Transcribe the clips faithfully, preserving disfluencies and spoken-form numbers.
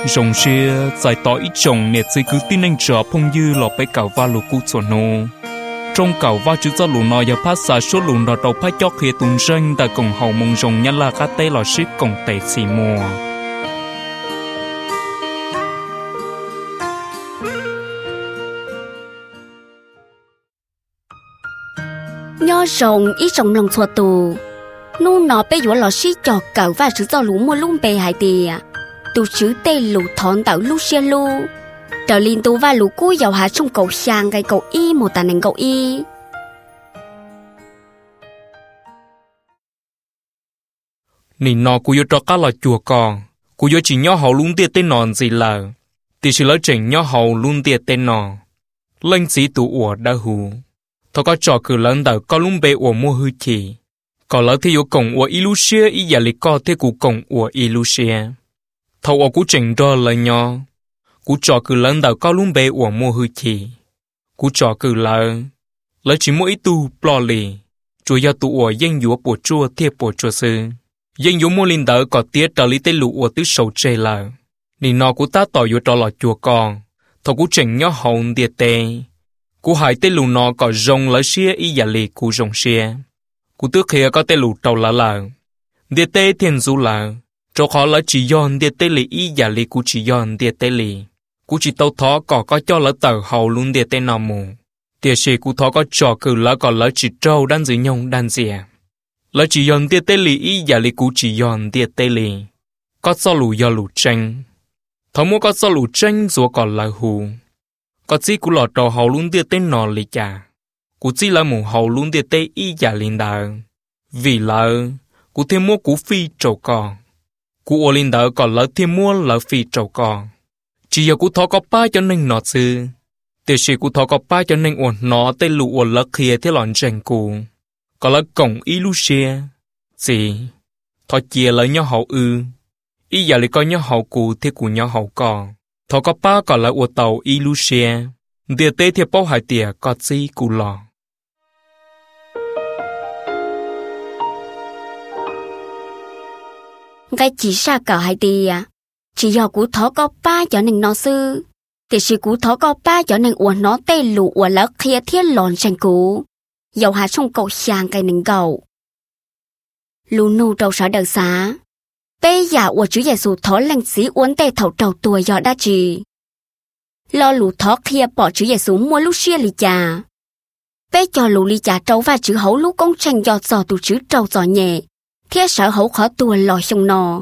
rồng xe giải tỏ ít chồng nè chỉ cứ tin anh trở phong dư lọ bé cào va lù cú chuẩn nô trong cào va chữ cho lù nọ giờ phát xả số lù nọ đầu phát chót khi tuần sinh tại cổng hậu mông rồng nhăn là cá tê lò ship cổng tệ xì mùa nho rồng ít rồng lòng xua tù nu nó bé dũa lò ship chọt cào va chữ cho lù mua lung bề hải tì tu chữ tê lù thon tạo lu xe lu trở liên tu va lù cú dầu hạ trong cầu sang cái cầu y một tàn nền cầu y nị nọ cú yo cho cá là chùa con cú yo chỉ nhớ hậu luôn tiệt tên nòn gì là thì chỉ lấy chỉnh nhớ hậu luôn tiệt tên nọ lên chỉ tụ ủa đã hù thọ có trò cử lớn đầu có luôn bề ủa mua hư chỉ có lỡ thì yo cổng ủa ilusia y giả lịch co thế cú cổng ủa ilusia thầu ở cú chỉnh đo lời nhỏ cú trò cử lớn đầu cao luôn bề của mua hư chỉ cú trò cử là lấy chỉ mỗi tu plò lì chủ yếu tu ở dân dúa bộ chua thiệp bộ chua sư dân dúa mua linh đỡ có tiết trở lý tê lụ ở tứ sầu chê là nị nọ cú ta tỏ yếu trò lọ chùa con thầu cú chỉnh nhỏ hồng địa tê cú hải tê lụ nọ có rồng lấy xia y giả lì cú rồng xia cú tước kia có tê lụ trầu là là địa tê thiên du là cho khó là chỉ dọn địa tê lì y giả lì cú chỉ dọn địa tê lì cú chỉ tàu thọ có có cho lỡ tờ hậu luôn địa tê nào mù địa sĩ cú thọ có trò cử lỡ có lỡ chỉ trâu đan dưới nhông đan dìa lỡ chỉ dọn địa tê lì y giả lì cú chỉ dọn địa tê lì có sao lù do lù tranh thọ mua có sao lù tranh rồi còn là hù có chỉ cú lọt trò hậu luôn địa tê nọ lì chả cú chỉ là mù hậu luôn địa tê y giả lì đờ vì lỡ cú thêm mua cú phi trâu con cú ô linh đỡ còn lỡ thêm mua lỡ phi trâu con chỉ giờ cú thọ có ba cho nên nọ sư tiêu sĩ cú thọ có ba cho nên uổng nó tên lụ uổng lỡ kia thế lọn tranh cú có lỡ cổng ilusia gì thọ chia lỡ nhau hậu ư ý giờ lại coi nhau hậu cú thế cú nhau hậu con thọ có ba còn lỡ uổng tàu ilusia địa tế thiệp bao hải tỉa có gì cú lò cái chỉ xa cả hai tì à chỉ do cú thó có ba cho nên nó sư thì chỉ cú thó có ba cho nên uổng nó tê lụ uổng lỡ kia thiết lòn tranh cú dầu hạ trong cầu sang cái nền cầu lù nô trâu sở đời xá bây giờ uổng chú Giêsu thó lành xí uốn tê thầu trầu tuổi do đa trì lo lù thó kia bỏ chú Giêsu mua lúc xia lì trà bây cho lù lì trà trâu và chữ hấu lúc công tranh do giò tù chữ trâu giò nhẹ thiết sở hấu khó tua lòi sông nò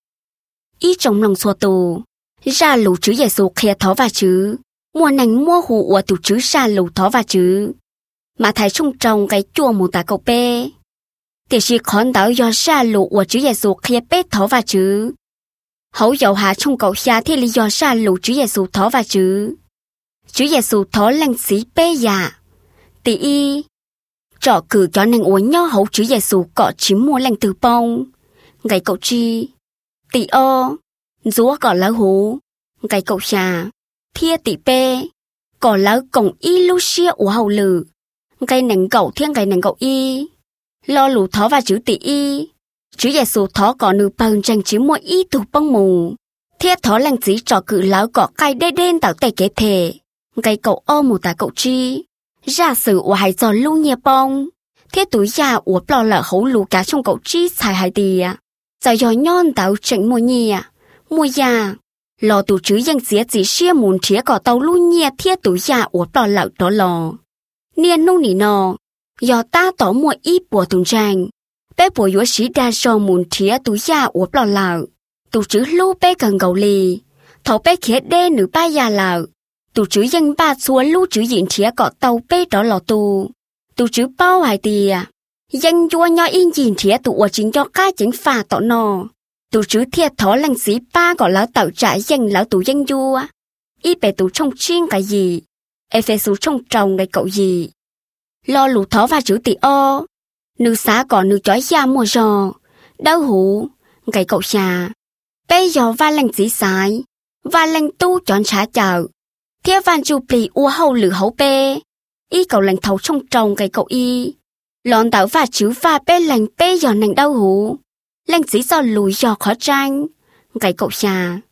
ý trong lòng xua tù ra lù chữ Giêsu kia thó và chữ mua nành mua hù ua tù chữ ra lù thó và chữ mà thấy trung trồng cái chua mù tà cầu bê thì chỉ khón đảo do ra lù ua chữ Giêsu kia bê thó và chữ hấu dầu hạ trong cầu xa thì lý do ra lù chữ Giêsu thó và chữ chữ Giêsu thó lăng xí bê dạ tỷ y trọ cử cho nên uống nho hậu chữ Giêsu cọ chỉ mua lành từ bông ngày cậu chi tỷ o rúa cọ lá hú ngày cậu xà thia tỷ pê cọ lá cổng y lu xia ủa hậu lử ngày nành cậu thiên ngày nành cậu y lo lù thó và chữ tỷ y chữ Giêsu thó cọ nửa bằng tranh chỉ mua y từ bông mù thiết thó lành chỉ trọ cử lá cọ cay đê đen tạo tay kế thể ngày cậu o mù tà cậu chi ra sự của hai giò lưu nhẹ bông thiết túi già của bò lợ hấu lù cá trong cậu chi xài hai tì giờ giò nhon tạo chỉnh mua nhẹ mua già lò tủ chữ dân xía chỉ xia muốn chía cỏ tàu lưu nhẹ thiết túi già của bò lợ đó lò niên nô nỉ nò giò ta tỏ mua ít bùa tùng trang bé bùa yếu sĩ đa so muốn chía túi già của bò lợ tủ chữ lưu bé cần gầu lì thấu bé khía đê nữ ba già lợ tù chữ dân ba xua lưu chữ diện chía cọ tàu bê đó lò tù tù chữ bao hải tìa dân vua nho in diện chía tù ua chính cho cá chính phà tọ nò tù chữ thiệt thó lăng xí ba gọi lão tạo trại dân lão tù dân vua y bè tù trong chiên cái gì ê phê xú trong trồng cái cậu gì lo lù thó và chữ tì o nữ xá cọ nữ chói da mùa giò đau hủ cái cậu xà bây giờ va lăng xí sái va lăng tu chọn xá chợ thiết văn chu pli ua hậu lử hậu bê y cậu lành thấu trong trồng cái cậu y lọn tạo và chữ và bê lành bê giò nành đau hủ lành dĩ do lùi giò khó tranh cái cậu xà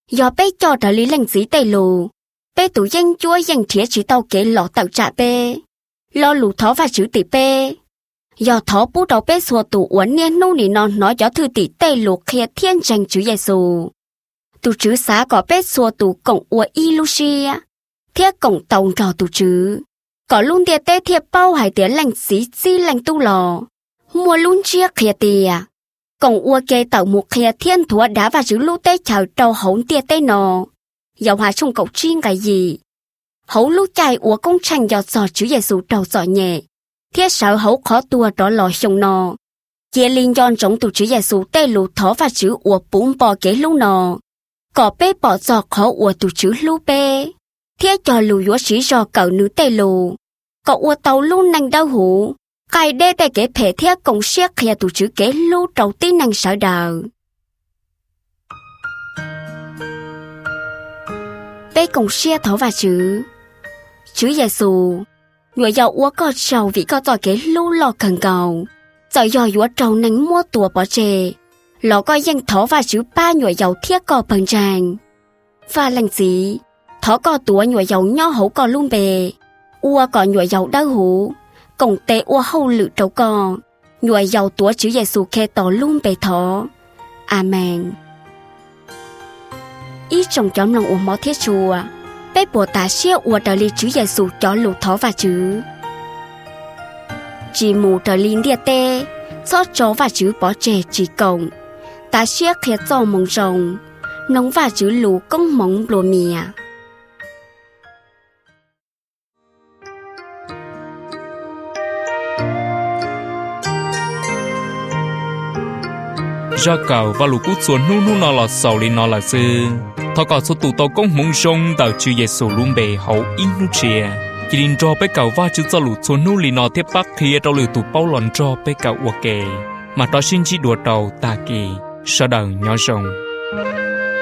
do bé cho trở lý lành dí tây lù bé tủ danh chúa danh thiế chỉ tàu kế lọ tạo trả bé lo lù thó và chữ tỷ bé do thó bút đầu bé xua tủ uốn niên nô nỉ non nói cho thư tỷ tây lù khía thiên tranh chữ Giêsu tủ chữ xá có bé xua tủ cổng ua ilusia thiết cổng tàu trò tủ chữ có luôn tiệt tê thiệp bao hải tiếng lành xí xí lành tu lò mua luôn chia khía tìa cổng ua kê tàu một khía thiên thua đá và chữ lũ tê chào trâu hống tiệt tê nò dạo hòa trong cậu chiên cái gì hấu lũ chạy ua công tranh giọt giọt chữ Giêsu trâu giọt nhẹ thiết sợ hấu khó tua đó lò sông nò chia liên giòn giống tủ chữ Giêsu tê lù thó và chữ ua bún bò kế lũ nò có bê bỏ giọt khó ua tủ chữ lũ bê thiết cho lù dúa sĩ do cậu nữ tê lù cậu ua tàu lũ nành đau hủ cái đê tê kế phê thiết công siết khía tủ chữ kế lũ trâu tí nành sợ đờ bê công siết thó và chữ chữ Giêsu người giàu ua có trâu vì có tỏi kế lũ lò cần cầu rồi do dúa trâu nành mua tùa bỏ chê lò có danh thó và chữ ba người giàu thiết có bằng tràng và lành gì thó có tùa người giàu nho hấu có luôn bề ua có người giàu đau hủ cổng tế ua hâu lự trâu co người giàu tùa chữ Giêsu khe tỏ luôn bề thó amen ý trong chóm lòng ua mó thiết chùa bé bùa tá xia ua trở lý chữ Giêsu cho lù thó và chữ chỉ mù trở lý địa tê do chó và chữ bỏ trẻ chỉ cổng tá xia khía cho mông rồng nóng và chữ lù công móng lùa mìa ra cầu và lũ cút xuống nu nu nó là sầu li nó là sư thọ cả số tụ tàu công mông rồng đào chữ Giêsu luôn bề hậu in nu chia chỉ định cho bé cầu và chữ cho lũ xuống nu li nó tiếp bắc khi trong lửa tụ bao lòn cho bé cầu uo kề mà đó xin chỉ đùa đầu ta kỳ sau đầu nhỏ rồng